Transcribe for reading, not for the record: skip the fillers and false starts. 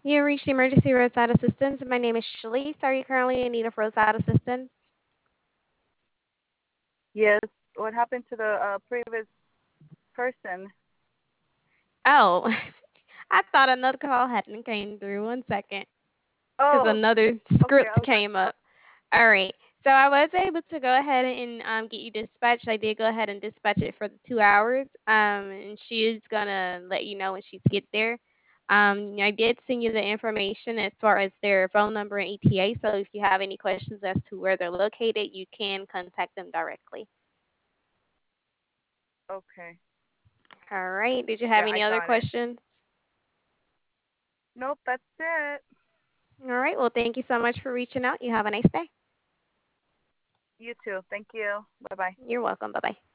You reached Emergency Roadside Assistance. My name is Shalise. Are you currently in need of roadside assistance? Yes. What happened to the previous person? Oh, I thought another call hadn't came through. One second, because Oh, another okay. I script was like, came up. All right. So I was able to go ahead and get you dispatched. I did go ahead and dispatch it for the 2 hours. And she is gonna let you know when she's get there. I did send you the information as far as their phone number and ETA. So if you have any questions as to where they're located, you can contact them directly. okay. All right. Did you Yeah, have I any other got it. questions? Nope, that's it. All right. Well, thank you so much for reaching out. You have a nice day. You too. Thank you. Bye bye. You're welcome. Bye bye.